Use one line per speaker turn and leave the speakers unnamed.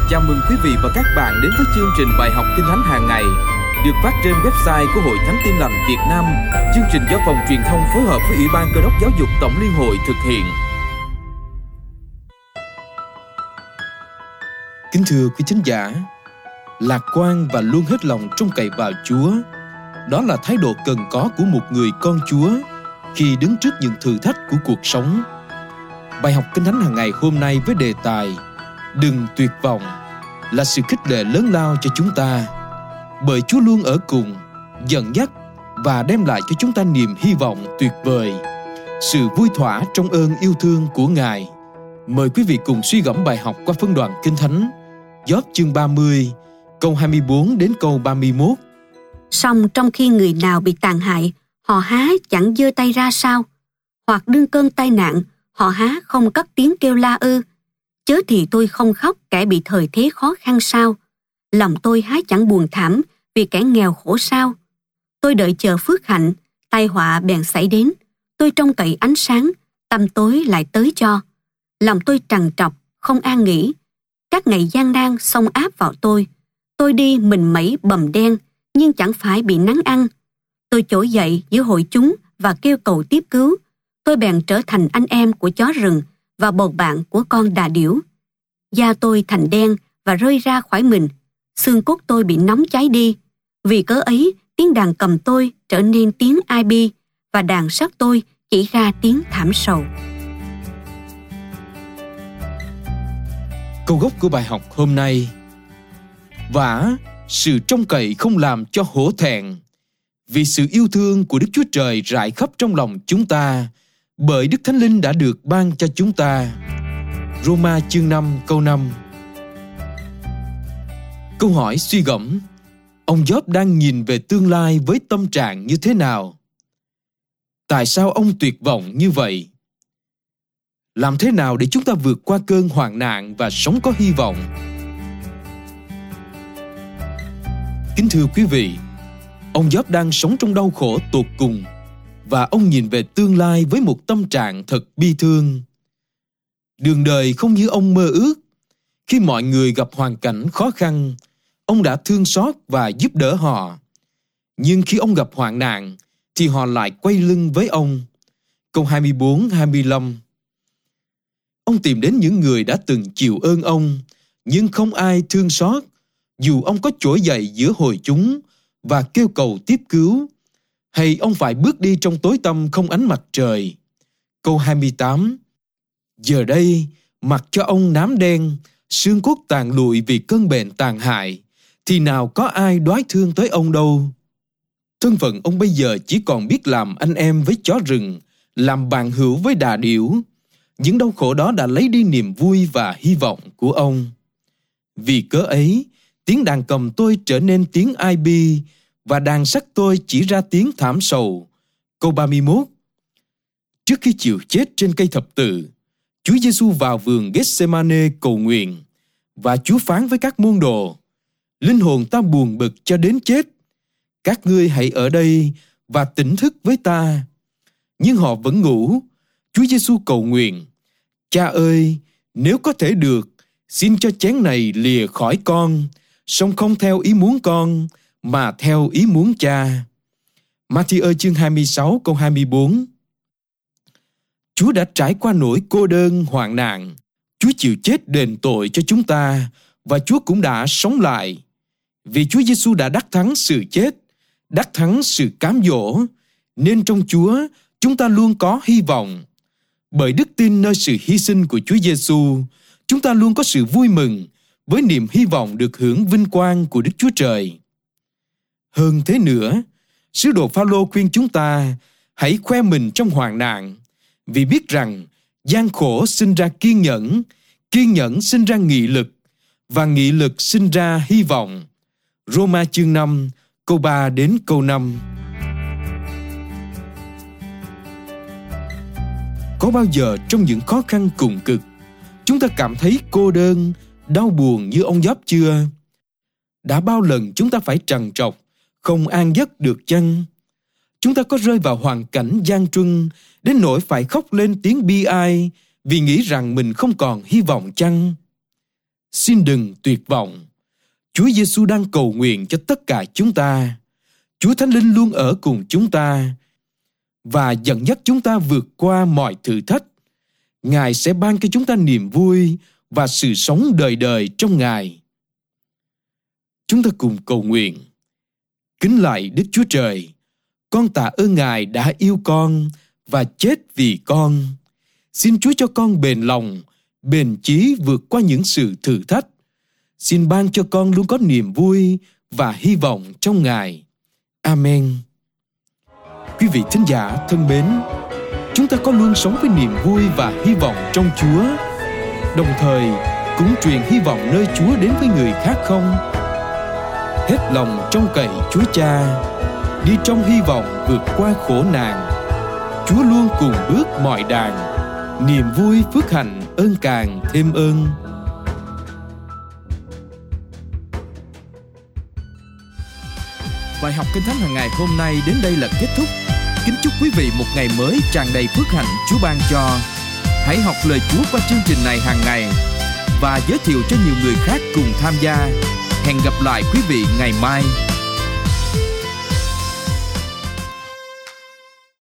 Chào mừng quý vị và các bạn đến với chương trình bài học Kinh Thánh hàng ngày được phát trên website của Hội Thánh Tin Lành Việt Nam. Chương trình do Phòng Truyền thông phối hợp với Ủy ban Cơ đốc Giáo dục Tổng Liên hội thực hiện.
Kính thưa quý thính giả, lạc quan và luôn hết lòng trông cậy vào Chúa, đó là thái độ cần có của một người con Chúa khi đứng trước những thử thách của cuộc sống. Bài học Kinh Thánh hàng ngày hôm nay với đề tài Đừng tuyệt vọng là sự khích lệ lớn lao cho chúng ta, bởi Chúa luôn ở cùng, dẫn dắt và đem lại cho chúng ta niềm hy vọng tuyệt vời, sự vui thỏa trong ơn yêu thương của Ngài. Mời quý vị cùng suy gẫm bài học qua phân đoạn Kinh Thánh Gióp chương 30, câu 24 đến câu 31.
Song trong khi người nào bị tàn hại, họ há chẳng giơ tay ra sao? Hoặc đương cơn tai nạn, họ há không cất tiếng kêu la ư? Chớ thì tôi không khóc kẻ bị thời thế khó khăn sao? Lòng tôi há chẳng buồn thảm vì kẻ nghèo khổ sao? Tôi đợi chờ phước hạnh, tai họa bèn xảy đến. Tôi trông cậy ánh sáng, tăm tối lại tới cho. Lòng tôi trằn trọc, không an nghỉ. Các ngày gian nan xông áp vào tôi. Tôi đi mình mẩy bầm đen, nhưng chẳng phải bị nắng ăn. Tôi trỗi dậy giữa hội chúng và kêu cầu tiếp cứu. Tôi bèn trở thành anh em của chó rừng và bầu bạn của con đà điểu. Da tôi thành đen và rơi ra khỏi mình. Xương cốt tôi bị nóng cháy đi. Vì cớ ấy, tiếng đàn cầm tôi trở nên tiếng ai bi và đàn sắt tôi chỉ ra tiếng thảm sầu.
Câu gốc của bài học hôm nay: Vả, sự trông cậy không làm cho hổ thẹn, vì sự yêu thương của Đức Chúa Trời rải khắp trong lòng chúng ta, bởi Đức Thánh Linh đã được ban cho chúng ta. Roma chương 5 câu 5. Câu hỏi suy gẫm: ông Gióp đang nhìn về tương lai với tâm trạng như thế nào? Tại sao ông tuyệt vọng như vậy? Làm thế nào để chúng ta vượt qua cơn hoạn nạn và sống có hy vọng? Kính thưa quý vị, ông Gióp đang sống trong đau khổ tột cùng và ông nhìn về tương lai với một tâm trạng thật bi thương. Đường đời không như ông mơ ước. Khi mọi người gặp hoàn cảnh khó khăn, ông đã thương xót và giúp đỡ họ. Nhưng khi ông gặp hoạn nạn, thì họ lại quay lưng với ông. Câu 24-25. Ông tìm đến những người đã từng chịu ơn ông, nhưng không ai thương xót, dù ông có trỗi dậy giữa hội chúng và kêu cầu tiếp cứu, hay ông phải bước đi trong tối tăm không ánh mặt trời. Câu 28. Giờ đây, mặt cho ông nám đen, xương cốt tàn lụi vì cơn bệnh tàn hại, thì nào có ai đoái thương tới ông đâu. Thân phận ông bây giờ chỉ còn biết làm anh em với chó rừng, làm bạn hữu với đà điểu. Những đau khổ đó đã lấy đi niềm vui và hy vọng của ông. Vì cớ ấy, tiếng đàn cầm tôi trở nên tiếng ai bi, và đàn sắt tôi chỉ ra tiếng thảm sầu. Câu 31. Trước khi chịu chết trên cây thập tự, Chúa Giêsu vào vườn Gethsemane cầu nguyện, và Chúa phán với các môn đồ: linh hồn ta buồn bực cho đến chết. Các ngươi hãy ở đây và tỉnh thức với ta. Nhưng họ vẫn ngủ. Chúa Giêsu cầu nguyện: Cha ơi, nếu có thể được, xin cho chén này lìa khỏi con, song không theo ý muốn con, mà theo ý muốn Cha. Ma-thi-ơ chương 26 câu 24. Chúa đã trải qua nỗi cô đơn hoạn nạn. Chúa chịu chết đền tội cho chúng ta, và Chúa cũng đã sống lại. Vì Chúa Giêsu đã đắc thắng sự chết, đắc thắng sự cám dỗ, nên trong Chúa chúng ta luôn có hy vọng. Bởi đức tin nơi sự hy sinh của Chúa Giêsu, chúng ta luôn có sự vui mừng với niềm hy vọng được hưởng vinh quang của Đức Chúa Trời. Hơn thế nữa, sứ đồ Phao-lô khuyên chúng ta hãy khoe mình trong hoạn nạn, vì biết rằng gian khổ sinh ra kiên nhẫn, kiên nhẫn sinh ra nghị lực, và nghị lực sinh ra hy vọng. Roma chương 5, câu 3 đến câu 5. Có bao giờ trong những khó khăn cùng cực, chúng ta cảm thấy cô đơn, đau buồn như ông Gióp chưa? Đã bao lần chúng ta phải trằn trọc, không an giấc được chăng? Chúng ta có rơi vào hoàn cảnh gian truân đến nỗi phải khóc lên tiếng bi ai vì nghĩ rằng mình không còn hy vọng chăng? xin đừng tuyệt vọng. Chúa Giêsu đang cầu nguyện cho tất cả chúng ta. Chúa Thánh Linh luôn ở cùng chúng ta và dẫn dắt chúng ta vượt qua mọi thử thách. Ngài sẽ ban cho chúng ta niềm vui và sự sống đời đời trong Ngài. Chúng ta cùng cầu nguyện. Kính lạy Đức Chúa Trời, con tạ ơn Ngài đã yêu con và chết vì con. Xin Chúa cho con bền lòng, bền chí vượt qua những sự thử thách. Xin ban cho con luôn có niềm vui và hy vọng trong Ngài. Amen. Quý vị thính giả thân mến, chúng ta có luôn sống với niềm vui và hy vọng trong Chúa, đồng thời cũng truyền hy vọng nơi Chúa đến với người khác không? Hết lòng trông cậy Chúa Cha, đi trong hy vọng vượt qua khổ nạn. Chúa luôn cùng bước mọi đàng, niềm vui phước hạnh ơn càng thêm ơn.
Bài học Kinh Thánh hàng ngày hôm nay đến đây là kết thúc. Kính chúc quý vị một ngày mới tràn đầy phước hạnh Chúa ban cho. Hãy học lời Chúa qua chương trình này hàng ngày và giới thiệu cho nhiều người khác cùng tham gia. Hẹn gặp lại quý vị ngày mai.